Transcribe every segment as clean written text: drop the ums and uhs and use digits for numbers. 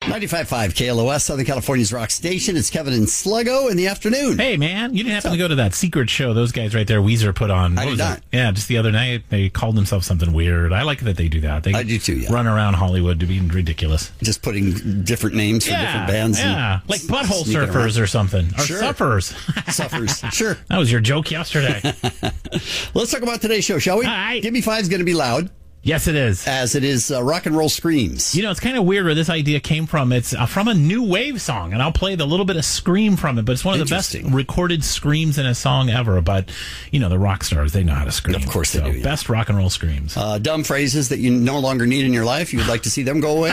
95.5 KLOS, Southern California's rock station. It's Kevin and Sluggo in the afternoon. Hey, man, you didn't happen to go to that secret show those guys right there, Weezer, put on. I did not. Yeah, just the other night. They called themselves something weird. I like that they do that. They I do too, yeah. run around Hollywood to be ridiculous. Just putting different names for different bands. Yeah, like Butthole Surfers or something. Or Sure. Suffers. Suffers. Sure. That was your joke yesterday. Let's talk about today's show, shall we? All right. Give Me Five's going to be loud, Yes, it is. as it is Rock and Roll Screams. You know, it's kind of weird where this idea came from. It's from a new wave song, and I'll play the little bit of scream from it, but it's one of the best Interesting. recorded screams in a song ever. But, you know, the rock stars, they know how to scream. Of course they do, yeah. Best rock and roll screams. Dumb phrases that you no longer need in your life. You would like to see them go away.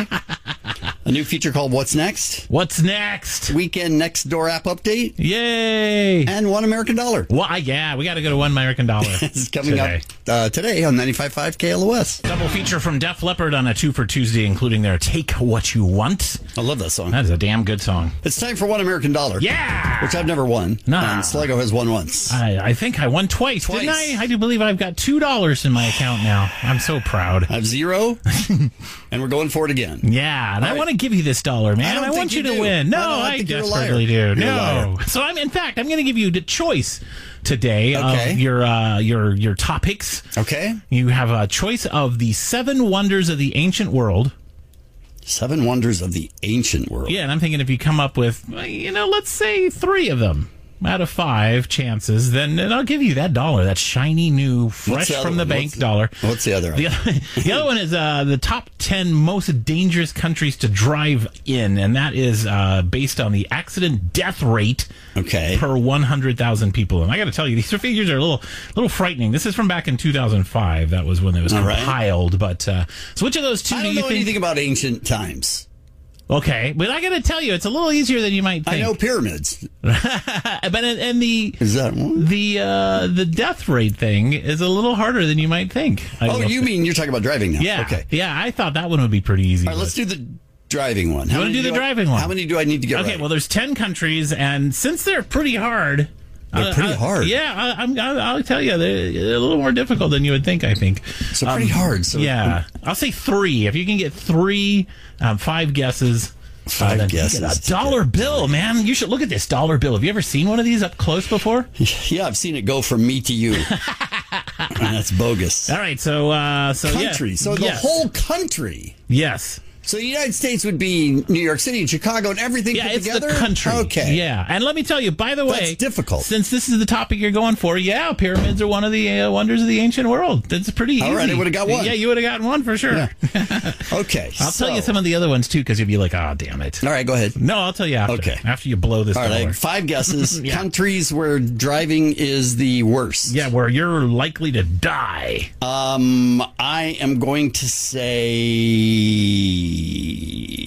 A new feature called What's Next? What's next? Weekend Next Door app update. Yay! And $1 American Dollar. Well, yeah, we got to go to $1 American Dollar. It's coming today. up today on 95.5 KLOS. Double feature from Def Leppard on a 2 for Tuesday, including their Take What You Want. I love that song. That is a damn good song. It's time for $1 American Dollar. Yeah! Which I've never won. Nah. And Sluggo has won once. I think I won twice, didn't I? I do believe I've got $2 in my account now. I'm so proud. I have zero, and we're going for it again. Yeah, and I want to give you this dollar, man. I don't I want think you you to do. win. No, I I think you're a desperately liar. do. You're a No. liar. So I'm going to give you the choice today Okay. of your topics. Okay. You have a choice of the 7 wonders of the ancient world. 7 wonders of the ancient world. Yeah, and I'm thinking if you come up with, let's say 3 of them out of 5 chances, then I'll give you that dollar, that shiny new, fresh the other from the one? bank dollar. What's the other one? The other one is the top 10 most dangerous countries to drive in, and that is based on the accident death rate Okay. per 100,000 people. And I got to tell you, these figures are a little frightening. This is from back in 2005. That was when it was All right. compiled. But so which of those 2 I do don't you know think? anything about ancient times. Okay, but I got to tell you, it's a little easier than you might think. I know pyramids. But and the Is that one? the death rate thing is a little harder than you might think. Oh, you mean you're talking about driving now? Yeah. Okay. Yeah, I thought that one would be pretty easy. All right, let's do the driving one. You wanna do the driving one? How many do I need to get Okay, right? well, there's 10 countries, and since they're pretty hard... They're pretty hard. Yeah, I'll tell you, they're a little more difficult than you would think, I think. So pretty hard. So Yeah. I'll say 3. If you can get 3, 5 guesses... 5 then you guesses. get a dollar bill, man. You should look at this dollar bill. Have you ever seen one of these up close before? Yeah, I've seen it go from me to you. And that's bogus. All right, so Country. yeah. So the Yes. whole country. Yes. So the United States would be New York City and Chicago and everything Yeah, put it's together? the country. Okay. Yeah, and let me tell you, by the way, That's difficult. Since this is the topic you're going for, yeah, pyramids are one of the wonders of the ancient world. That's pretty easy. All right, I would've got one. Yeah, you would have gotten one for sure. Yeah. Okay. I'll tell you some of the other ones too, because you'd be like, "Oh, damn it." All right, go ahead. No, I'll tell you after. Okay. After you blow this All right, I dollar. have 5 guesses. Yeah. Countries where driving is the worst. Yeah, where you're likely to die. I am going to say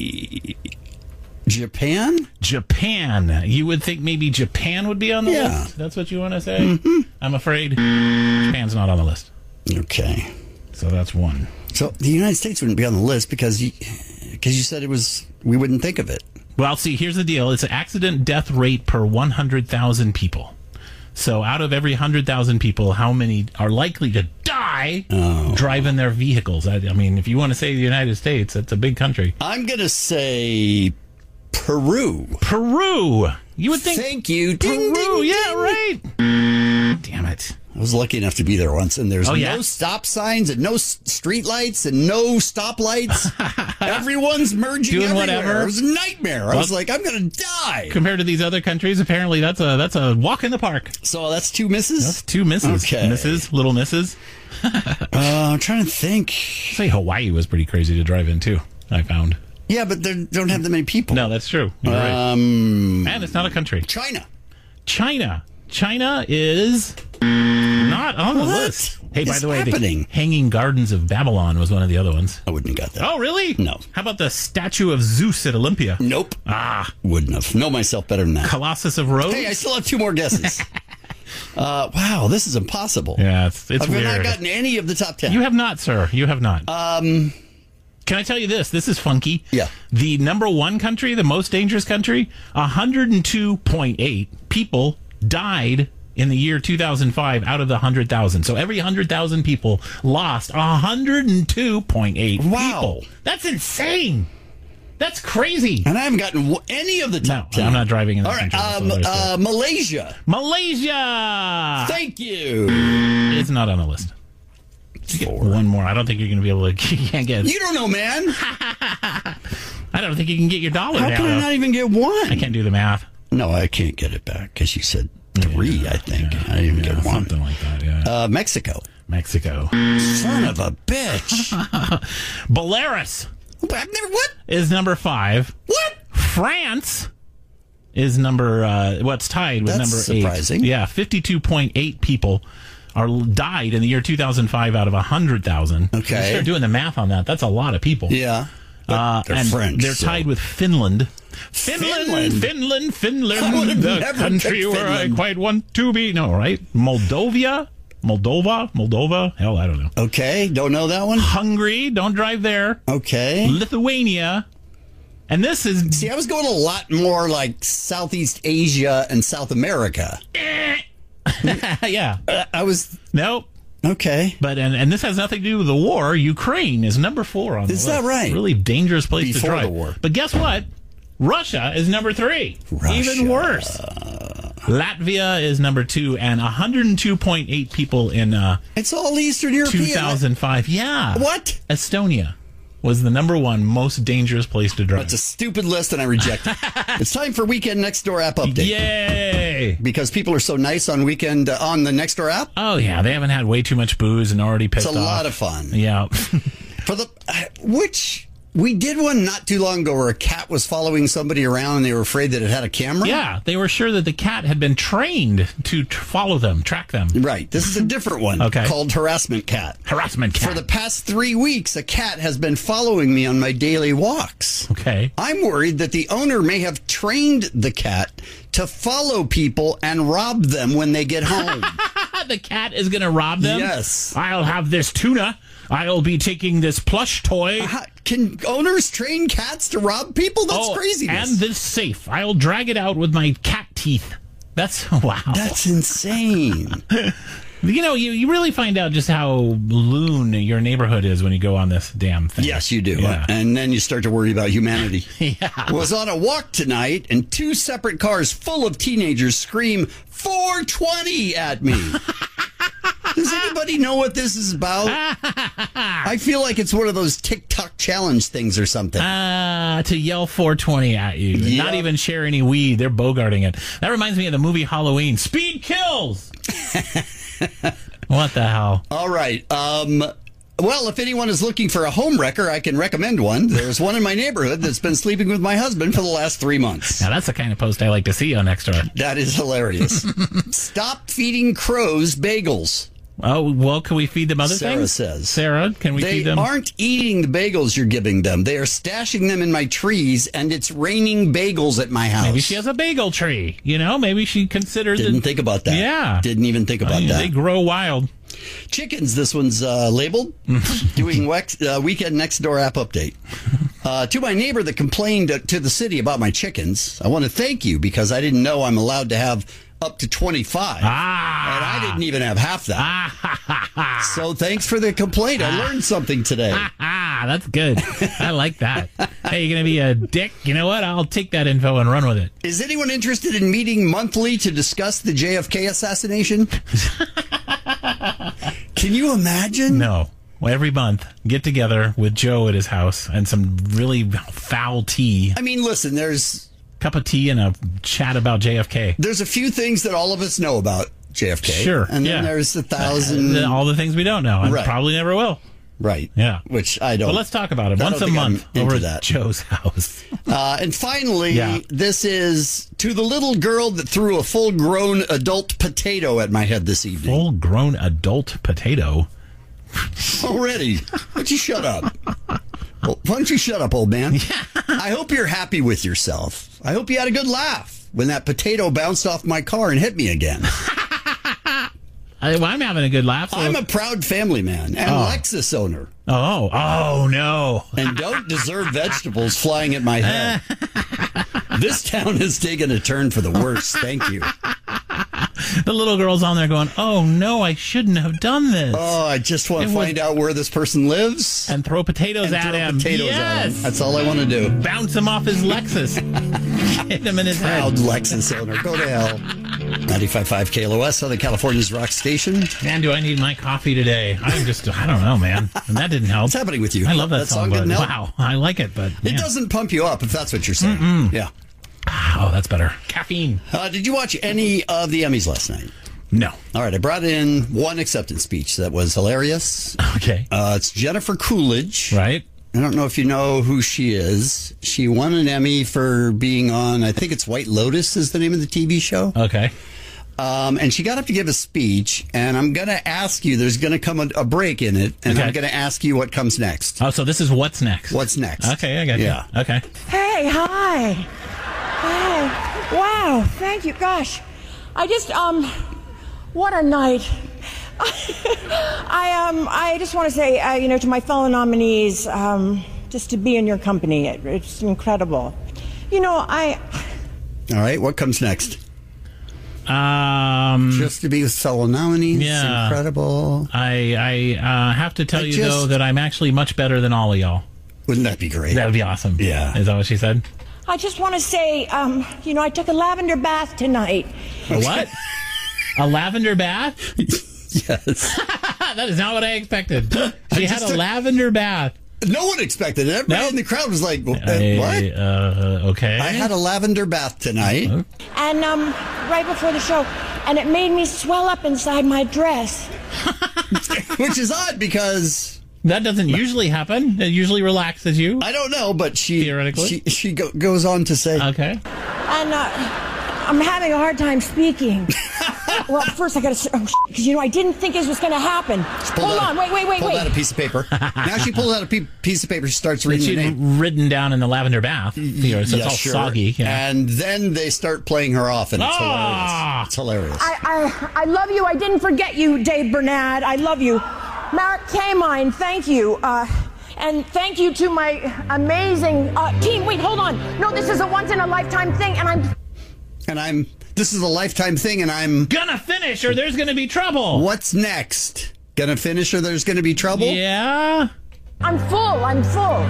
Japan. Japan. You would think maybe Japan would be on the Yeah. list. That's what you want to say. Mm-hmm. I'm afraid Japan's not on the list. Okay. So that's 1. So the United States wouldn't be on the list because you said we wouldn't think of it. Well, see, here's the deal. It's an accident death rate per 100,000 people. So out of every 100,000 people, how many are likely to die driving their vehicles? I mean, if you want to say the United States, it's a big country. I'm going to say Peru. Peru. You would think Thank you. Peru. Ding, ding, Yeah, ding. right. Damn it. I was lucky enough to be there once, and there's yeah? no stop signs and no street lights and no stoplights. Everyone's merging Doing everywhere. whatever. It was a nightmare. I was like, I'm going to die. Compared to these other countries, apparently that's a walk in the park. So that's 2 misses? That's 2 misses. Okay. Misses, little misses. I'm trying to think. I'd say Hawaii was pretty crazy to drive in, too, I found. Yeah, but they don't have that many people. No, that's true. You're right. And it's not a country. China. China is not on the What list. Hey, by is the way, happening? the Hanging Gardens of Babylon was one of the other ones. I wouldn't have got that. Oh, really? No. How about the statue of Zeus at Olympia? Nope. Wouldn't have. Know myself better than that. Colossus of Rhodes? Hey, I still have 2 more guesses. Wow, this is impossible. Yeah, it's I've weird. not gotten any of the top 10. You have not, sir. You have not. Can I tell you this? This is funky. Yeah. The number 1 country, the most dangerous country, 102.8 people died in the year 2005 out of the 100,000. So every 100,000 people lost 102.8 Wow. people. That's insane. That's crazy. And I haven't gotten any of the top 10. I'm not driving in the All right, Malaysia. Malaysia. Thank you. It's not on the list. One more. I don't think you're going to be able to. You can't get. You don't know, man. I don't think you can get your dollar. How down. can I not even get one? I can't do the math. No, I can't get it back because you said 3, I think. I didn't even get one. Something like that, yeah. Mexico. Son of a bitch. Belarus. What? Is number 5. What? France is number, what's tied with That's number 8. surprising. Yeah, 52.8 people died in the year 2005 out of 100,000. Okay. You start doing the math on that. That's a lot of people. Yeah. They're and French. They're tied with Finland. Finland, the country where I quite want to be. No, right? Moldova. Hell, I don't know. Okay, don't know that one. Hungary, don't drive there. Okay. Lithuania. And this is... See, I was going a lot more like Southeast Asia and South America. Yeah. I was... Nope. Okay. But and this has nothing to do with the war. Ukraine is number 4 on the list. Is that right? Really dangerous place to drive. The war. But guess what? Russia is number 3. Russia. Even worse. Latvia is number 2, and 102.8 people in it's all Eastern European. 2005. Yeah. What? Estonia was the number 1 most dangerous place to drive. It's a stupid list, and I reject it. It's time for Weekend Next Door app update. Yay! Because people are so nice on weekend on the Next Door app. Oh yeah, they haven't had way too much booze and already pissed off. It's a lot of fun. Yeah. For the we did one not too long ago where a cat was following somebody around and they were afraid that it had a camera. Yeah, they were sure that the cat had been trained to follow them, track them. Right. This is a different one called Harassment Cat. Harassment Cat. For the past 3 weeks, a cat has been following me on my daily walks. Okay. I'm worried that the owner may have trained the cat to follow people and rob them when they get home. The cat is going to rob them? Yes. I'll have this tuna. I'll be taking this plush toy. Can owners train cats to rob people? That's craziness. And this safe. I'll drag it out with my cat teeth. That's, wow. That's insane. You know, you really find out just how loon your neighborhood is when you go on this damn thing. Yes, you do. Yeah. And then you start to worry about humanity. Yeah. I was on a walk tonight, and 2 separate cars full of teenagers scream 420 at me. Does anybody know what this is about? I feel like it's one of those TikTok challenge things or something. To yell 420 at you. Yep. Not even share any weed. They're bogarting it. That reminds me of the movie Halloween. Speed kills! What the hell? All right. Well, if anyone is looking for a home wrecker, I can recommend one. There's one in my neighborhood that's been sleeping with my husband for the last 3 months. Now, that's the kind of post I like to see on Nextdoor. That is hilarious. Stop feeding crows bagels. Oh, well, can we feed them other Sarah things? says. Sarah, can we feed them? They aren't eating the bagels you're giving them. They are stashing them in my trees, and it's raining bagels at my house. Maybe she has a bagel tree. You know, maybe she considered Didn't think about that. Yeah. Didn't even think about that. They grow wild. Chickens, this one's labeled. Doing Weekend Next Door app update. To my neighbor that complained to the city about my chickens, I want to thank you because I didn't know I'm allowed to have up to 25. And I didn't even have half that. So thanks for the complaint. I learned something today. That's good. I like that. Hey, you're going to be a dick? You know what? I'll take that info and run with it. Is anyone interested in meeting monthly to discuss the JFK assassination? Can you imagine? No. Well, every month, get together with Joe at his house and some really foul tea. I mean, listen, there's cup of tea and a chat about JFK. There's a few things that all of us know about JFK. Sure. And then there's 1,000. All the things we don't know. And probably never will. Right. Yeah. Which I don't. But let's talk about it once a month over at Joe's house. And finally, this is to the little girl that threw a full-grown adult potato at my head this evening. Full-grown adult potato? Already. Why don't you shut up? Well, why don't you shut up, old man? I hope you're happy with yourself. I hope you had a good laugh when that potato bounced off my car and hit me again. I'm having a good laugh. So. I'm a proud family man and Lexus owner. Oh, no. And don't deserve vegetables flying at my head. This town has taken a turn for the worse. Thank you. The little girl's on there going, oh, no, I shouldn't have done this. Oh, I just want to find out where this person lives. And throw potatoes at him. Yes. That's all I want to do. Bounce him off his Lexus. Hit him in his Proud head. Lexus owner. Go to hell. 95.5 KLOS, Southern California's rock station. Man, do I need my coffee today? I don't know, man. And that didn't help. What's happening with you? I love that song, but didn't help? wow, I like it, but It doesn't pump you up, if that's what you're saying. Yeah. Oh, that's better. Caffeine. Did you watch any of the Emmys last night? No. All right, I brought in one acceptance speech that was hilarious. Okay. It's Jennifer Coolidge. Right. I don't know if you know who she is. She won an Emmy for being on, I think it's White Lotus is the name of the TV show. Okay. And she got up to give a speech, and I'm going to ask you, there's going to come a break in it, and I'm going to ask you what comes next. Oh, so this is what's next. What's next? Okay, I got you. Okay. Hey, hi. Hi. Wow, thank you. Gosh, I just, what a night. I just want to say, to my fellow nominees, just to be in your company, it's incredible. All right, what comes next? Just to be with fellow nominees, yeah. Incredible. I have to tell you, though, that I'm actually much better than all of y'all. Wouldn't that be great? That would be awesome. Yeah. Is that what she said? I just want to say, I took a lavender bath tonight. A what? A lavender bath? Yes. That is not what I expected. She had a lavender bath. No one expected it. Everybody in the crowd was like, what? Okay. I had a lavender bath tonight. And right before the show, and it made me swell up inside my dress. Which is odd because... That doesn't usually happen. It usually relaxes you. I don't know, but theoretically, she goes on to say... Okay. And I'm having a hard time speaking. Well, first I got to... because, I didn't think this was going to happen. Hold on. Wait. Pulled out a piece of paper. Now she pulls out a piece of paper. She starts reading the name. Written down in the lavender bath. So it's all soggy. Yeah. And then they start playing her off, and it's hilarious. It's hilarious. I love you. I didn't forget you, Dave Bernard. I love you. Mark Kamine, thank you. And thank you to my amazing team. Wait, hold on. No, this is a once-in-a-lifetime thing, This is a lifetime thing, and I'm... Gonna finish, or there's gonna be trouble. What's next? Gonna finish, or there's gonna be trouble? Yeah. I'm full. I'm full.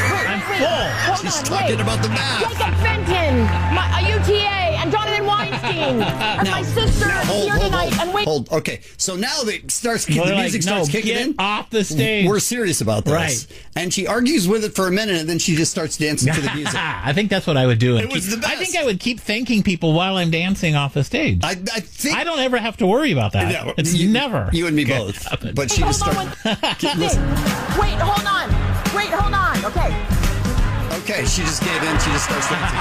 She's talking about the math. Jacob Fenton, UTA, and Jonathan Weinstein, and my sister here tonight. Hold. Okay, so now the music starts kicking in. Off the stage. We're serious about this. Right. And she argues with it for a minute, and then she just starts dancing to the music. I think that's what I would do. It was the best. I think I would keep thanking people while I'm dancing off the stage. I think I don't ever have to worry about that. No, it's never. You and me both. But she just starts. Wait, hold on. Okay, she just gave in. She just starts dancing.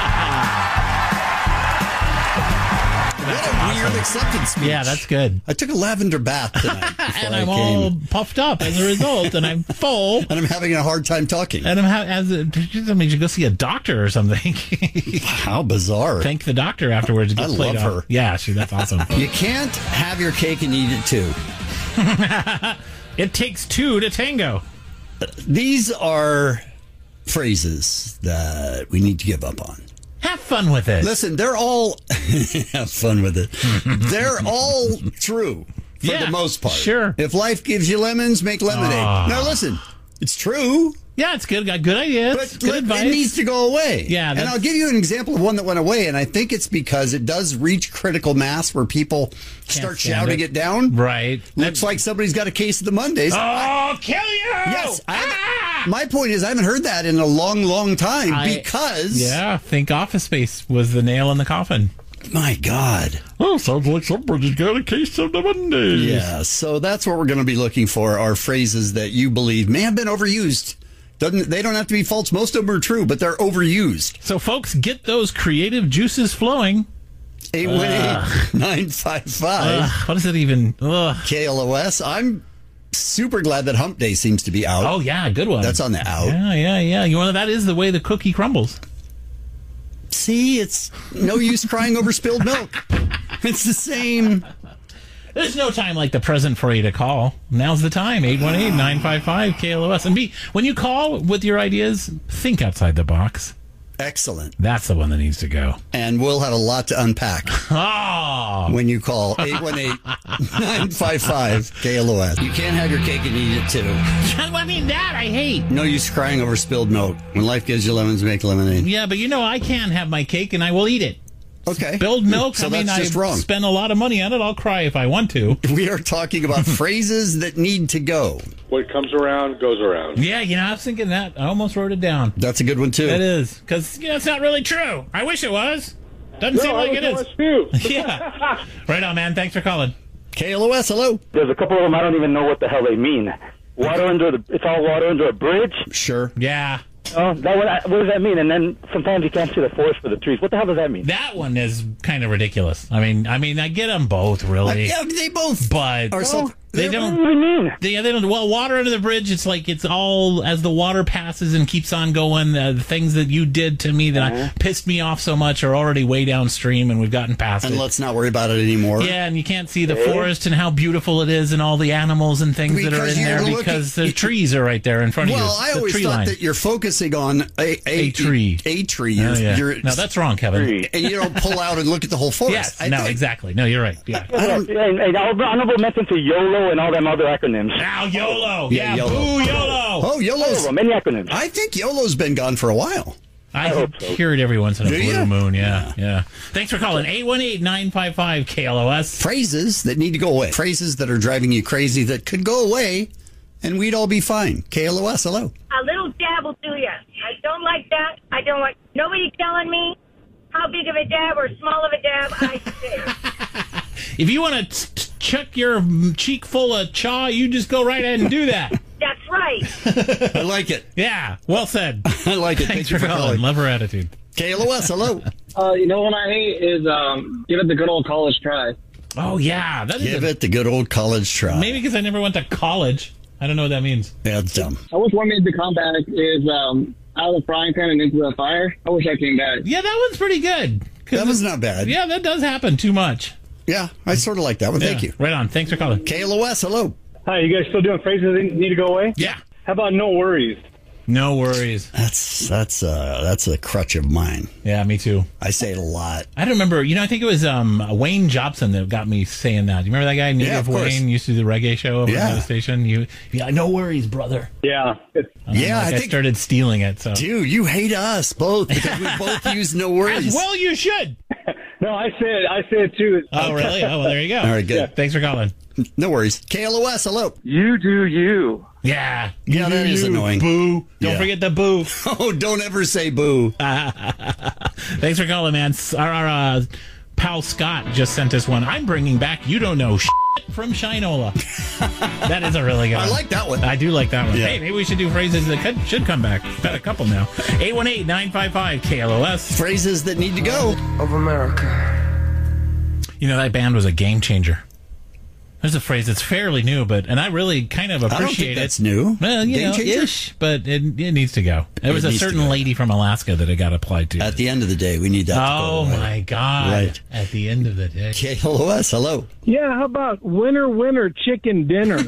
What a weird acceptance speech. Yeah, that's good. I took a lavender bath tonight. And I'm all puffed up as a result, and I'm full. And I'm having a hard time talking. And you go see a doctor or something. How bizarre. Thank the doctor afterwards. I love her. Yeah, that's awesome. You can't have your cake and eat it too. It takes two to tango. These are phrases that we need to give up on. Have fun with it. Listen, they're all... have fun with it. They're all true for the most part. Sure. If life gives you lemons, make lemonade. Now listen, it's true. Yeah, it's good. Got good ideas. But good advice. It needs to go away. Yeah, and I'll give you an example of one that went away, and I think it's because it does reach critical mass where people start shouting it down. Right. Looks like somebody's got a case of the Mondays. Oh, kill you! Yes. My point is I haven't heard that in a long, long time because... Yeah, think Office Space was the nail in the coffin. My God. Oh, sounds like somebody's got a case of the Mondays. Yeah, so that's what we're going to be looking for, are phrases that you believe may have been overused. They don't have to be false. Most of them are true, but they're overused. So, folks, get those creative juices flowing. 818-955. What is it even? KLOS. I'm super glad that Hump Day seems to be out. Oh, yeah, good one. That's on the out. Yeah. That is the way the cookie crumbles. See, it's no use crying over spilled milk. It's the same. There's no time like the present for you to call. Now's the time. 818-955-KLOS. And when you call with your ideas, think outside the box. Excellent. That's the one that needs to go. And we'll have a lot to unpack Oh, when you call 818-955-KLOS. You can't have your cake and eat it, too. I mean, that I hate. No use crying over spilled milk. When life gives you lemons, make lemonade. Yeah, but I can have my cake and I will eat it. Okay. Spilled milk, So I mean, that's just wrong. spend a lot of money on it. I'll cry if I want to. We are talking about phrases that need to go. What comes around goes around. Yeah, I was thinking that. I almost wrote it down. That's a good one, too. It is. Because, it's not really true. I wish it was. Doesn't seem like it is. Too. Yeah. Right on, man. Thanks for calling. KLOS, hello. There's a couple of them I don't even know what the hell they mean. It's all water under a bridge. Sure. Yeah. Oh, what does that mean? And then sometimes you can't see the forest for the trees. What the hell does that mean? That one is kind of ridiculous. I mean, I get them both, really. Yeah, they both But are so... they What do don't... you mean? They don't. Well, water under the bridge. It's like it's all as the water passes and keeps on going. The things that you did to me that pissed me off so much are already way downstream, and we've gotten past And it. let's not worry about it anymore. Yeah, and you can't see the forest and how beautiful it is, and all the animals and things that are Because in there you're looking- because the trees are right there in front of you. Well, I The always tree thought line. that you're focusing on a tree. A tree. Oh, yeah. You're, No, that's wrong, Kevin. Tree. and you don't pull out and look at the whole forest. Yes, I no, think. exactly. No, you're right. Yeah. And honorable mention to YOLO and all them other acronyms. Now YOLO. Yeah, Yeah, YOLO. boo YOLO. Oh, All of YOLO's. them, many acronyms. I think YOLO's been gone for a while. I hope so. hear it every once in a Do blue ya? moon. Yeah. Thanks for calling. 818-955-KLOS. Phrases that need to go away. Phrases that are driving you crazy that could go away, and we'd all be fine. KLOS, hello. A little dab will do ya. I don't like that. I don't like nobody telling me how big of a dab or small of a dab I say. If you want to chuck your cheek full of chaw, you just go right ahead and do that. That's right. I like it. Yeah, well said. I like it. Thanks Thank you for calling. Love her attitude. KLOS, hello. You know what I hate is give it the good old college try. Oh, yeah. That is Give it the good old college try. Maybe because I never went to college. I don't know what that means. Yeah, it's dumb. I wish one made the comeback is out of the frying pan and into the fire. I wish I came back. Yeah, that one's pretty good. 'Cause That was not bad. Yeah, that does happen too much. Yeah, I sort of like that one. Thank Yeah. you. Right on. Thanks for calling. KLOS, hello. Hi, you guys still doing phrases that need to go away? Yeah. How about no worries? No worries. That's a crutch of mine. Yeah, me too. I say it a lot. I don't remember. I think it was Wayne Jobson that got me saying that. You remember that guy? Yeah, of course. Wayne used to do the reggae show over Yeah. at the station. Yeah, no worries, brother. Yeah. Yeah, I I think. started stealing it. So Dude, you hate us both because we both use no worries. as well, you should. No, I say it too. Oh, really? Oh, well, there you go. All right, good. Yeah. Thanks for calling. No worries. KLOS, hello. You do you. Yeah. Yeah, that is annoying. Boo. Don't Yeah. forget the boo. Oh, don't ever say boo. Thanks for calling, man. Our pal Scott just sent us one. I'm bringing back You Don't Know Shit from Shinola. That is a really good one. I like that one. I do like that one. Yeah. Hey, maybe we should do phrases that should come back. We've got a couple now. 818-955-KLOS. Phrases that need to go. Of America. That band was a game changer. There's a phrase that's fairly new, and I really kind of I don't appreciate think it. that's new. Well, Game changer? ish, but it needs to go. There was a needs to certain go. lady from Alaska that it got applied to. At the end of the day, we need that to Oh, go away. my God. Right. At the end of the day. KLOS, hello. Yeah, how about winner chicken dinner?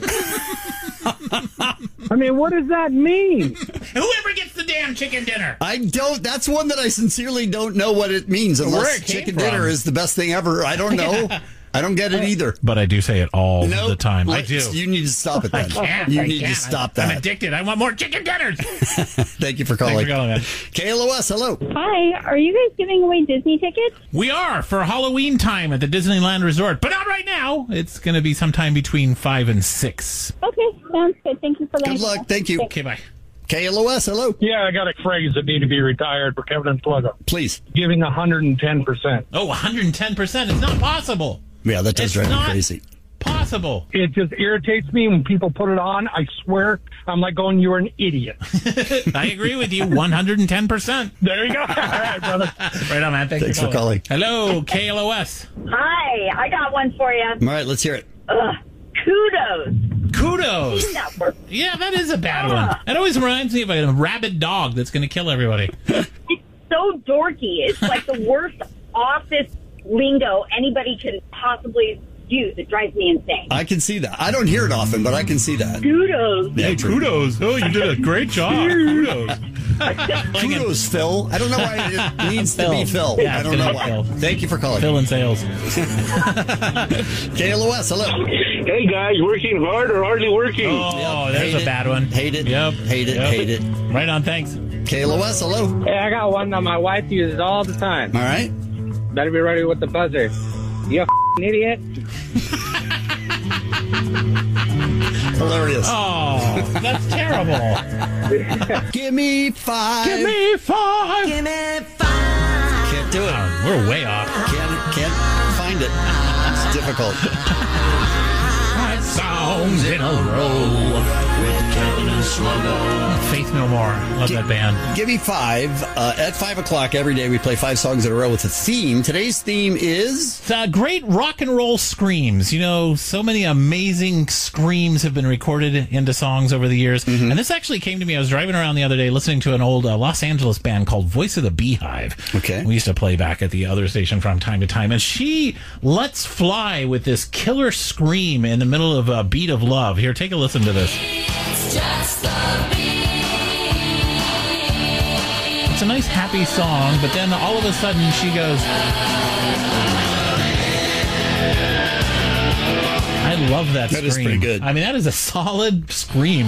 I mean, what does that mean? Whoever gets the damn chicken dinner. That's one that I sincerely don't know what it means Where unless it came chicken from. dinner is the best thing ever. I don't know. I don't get it either. But I do say it all Nope. the time. I Look, do. You need to stop it then. Can't. You I need to can't. stop I'm that. addicted. I want more chicken dinners. Thank you for calling. Thanks for calling, man. KLOS, hello. Hi, are you guys giving away Disney tickets? We are for Halloween time at the Disneyland Resort, but not right now. It's going to be sometime between 5 and 6. Okay, sounds good. Thank you for letting Good me luck. know. Thank you. Okay, bye. KLOS, hello. Yeah, I got a phrase that need to be retired for Kevin and Sluggo. Please. Giving 110%. Oh, 110%. It's not possible. Yeah, that does It's drive me not crazy. possible. It just irritates me when people put it on. I swear, I'm like going, you're an idiot. I agree with you 110%. There you go. All right, brother. Right on, man. Thanks for calling. Hello, KLOS. Hi, I got one for you. All right, let's hear it. Kudos. Kudos. Network. Yeah, that is a bad one. That always reminds me of a rabid dog that's going to kill everybody. It's so dorky. It's like the worst office lingo anybody can possibly juice. It drives me insane. I can see that. I don't hear it often, but I can see that. Kudos. Yeah, Hey, kudos. Oh, you did a great job. Kudos. Kudos, Phil. I don't know why it needs to be Phil. Yeah, I it's don't gonna know be why. Phil. Thank you for calling. Phil in sales. KLOS, hello. Hey, guys, working hard or hardly working? Oh, there's Hate a it. bad one. Hate it. Yep. Hate it. Yep. Hate it. Right on, thanks. KLOS, hello. Hey, I got one that my wife uses all the time. All right. Better be ready with the buzzer. You f***ing idiot. Hilarious. Oh, that's terrible. Give me 5. Give me 5. Give me 5. Can't do it. We're way off. Can't find it. It's difficult. 5 songs in a row. Faith No More. Love that band. Give me 5. At 5 o'clock every day, we play 5 songs in a row with a theme. Today's theme is... It's great rock and roll screams. You know, so many amazing screams have been recorded into songs over the years. And this actually came to me. I was driving around the other day listening to an old Los Angeles band called Voice of the Beehive. Okay. We used to play back at the other station from time to time. And she lets fly with this killer scream in the middle of a beat of love. Here, take a listen to this. It's a nice, happy song, but then all of a sudden she goes... I love that scream. That is pretty good. I mean, that is a solid scream.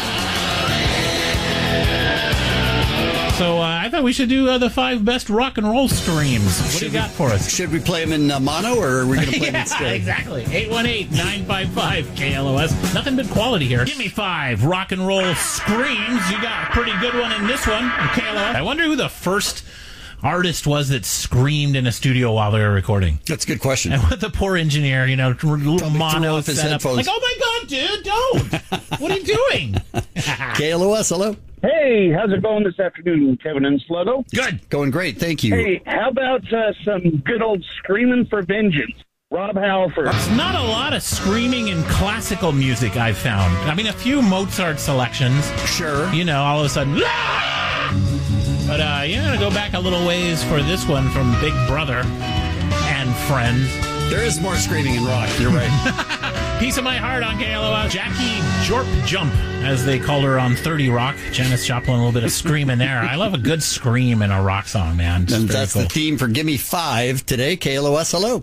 So I thought we should do the 5 best rock and roll screams. What do you got for us? Should we play them in mono, or are we going to play them in stereo? Exactly. 818-955-KLOS. Nothing but quality here. Give me 5 rock and roll screams. You got a pretty good one in this one, KLOS. I wonder who the first artist was that screamed in a studio while they were recording. That's a good question. And with the poor engineer, you know, little mono off his setup. headphones. Like, oh my God, dude, don't. What are you doing? KLOS, hello. Hey, how's it going this afternoon, Kevin and Sluggo? Good. Going great. Thank you. Hey, how about some good old Screaming for Vengeance? Rob Halford. There's not a lot of screaming in classical music, I've found. I mean, a few Mozart selections. Sure. You know, all of a sudden... But you're going to go back a little ways for this one from Big Brother and Friends. There is more screaming in rock. You're right. Piece of My Heart on KLOS. Jackie Jorp Jump, as they called her on 30 Rock. Janis Joplin, a little bit of scream in there. I love a good scream in a rock song, man. Just And very that's cool. the theme for Gimme 5 today. KLOS, hello.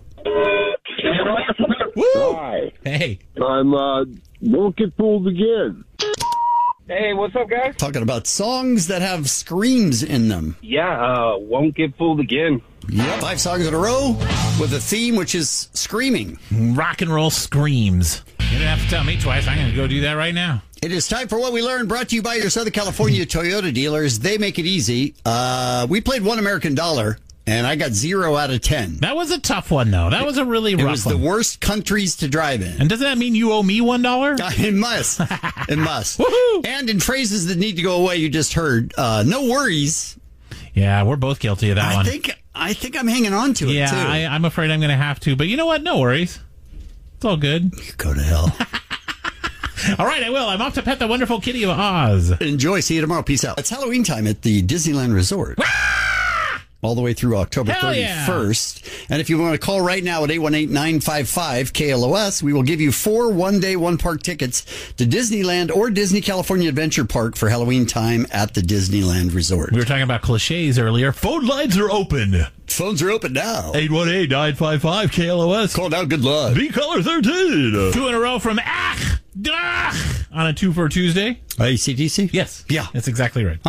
Woo! Hi. Hey. I'm, won't get fooled again. Hey, what's up, guys? Talking about songs that have screams in them. Yeah, won't get fooled again. Yep. 5 songs in a row with a theme which is screaming. Rock and roll screams. You don't have to tell me twice. I'm going to go do that right now. It is time for What We Learned, brought to you by your Southern California Toyota dealers. They make it easy. We played $1 American, and I got 0 out of 10. That was a tough one, though. That was a really rough It was one. the worst countries to drive in. And doesn't that mean you owe me $1? It must. It must. Woohoo! And in phrases that need to go away, you just heard, no worries. Yeah, we're both guilty of that one. I think I'm hanging on to it, Yeah, too. I'm afraid I'm going to have to. But you know what? No worries. It's all good. You go to hell. All right, I will. I'm off to pet the wonderful kitty of Oz. Enjoy. See you tomorrow. Peace out. It's Halloween time at the Disneyland Resort. All the way through October Hell 31st. yeah. And if you want to call right now at 818-955-KLOS, we will give you 4 one-day, one-park tickets to Disneyland or Disney California Adventure Park for Halloween time at the Disneyland Resort. We were talking about cliches earlier. Phone lines are open. Phones are open now. 818-955-KLOS. Call now. Good luck. B color 13. 2 in a row from on a 2 for Tuesday. ACDC? Yes. Yeah. That's exactly right.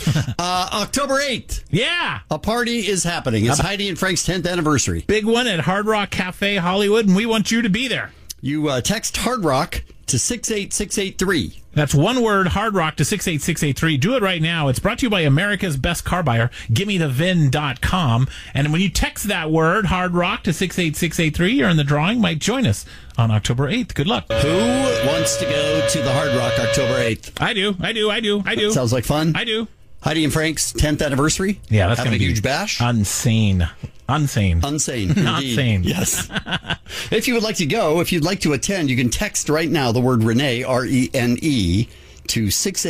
October 8th. Yeah. A party is happening. It's Heidi and Frank's 10th anniversary. Big one at Hard Rock Cafe Hollywood, and we want you to be there. You text Hard Rock to 68683. That's one word, Hard Rock, to 68683. Do it right now. It's brought to you by America's Best Car Buyer, GimmeTheVin.com. And when you text that word, Hard Rock, to 68683, you're in the drawing. Might join us on October 8th. Good luck. Who wants to go to the Hard Rock October 8th? I do. Sounds like fun. I do. Heidi and Frank's 10th anniversary? Yeah, that's having going to a be huge bash? Insane. Unsane. Not Indeed. sane. Yes. If you would like to go, if you'd like to attend, you can text right now the word Renee, R-E-N-E, to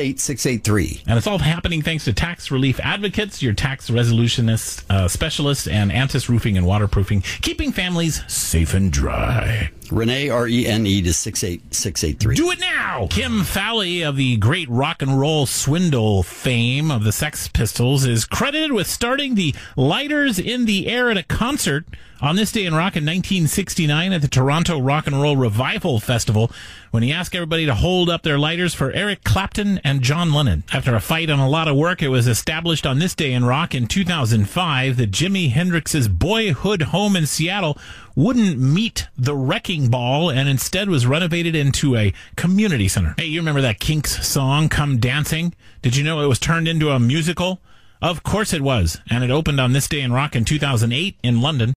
68683. And it's all happening thanks to Tax Relief Advocates, your tax resolutionist specialists, and Antis Roofing and Waterproofing, keeping families safe and dry. Renee, RENE, to 68683. Do it now! Kim Fowley of the great rock and roll swindle fame of the Sex Pistols is credited with starting the Lighters in the Air at a concert on this day in rock in 1969 at the Toronto Rock and Roll Revival Festival, when he asked everybody to hold up their lighters for Eric Clapton and John Lennon. After a fight and a lot of work, it was established on this day in rock in 2005 that Jimi Hendrix's boyhood home in Seattle wouldn't meet the wrecking ball and instead was renovated into a community center. Hey, you remember that Kinks song, Come Dancing? Did you know it was turned into a musical? Of course it was, and it opened on this day in rock in 2008 in London.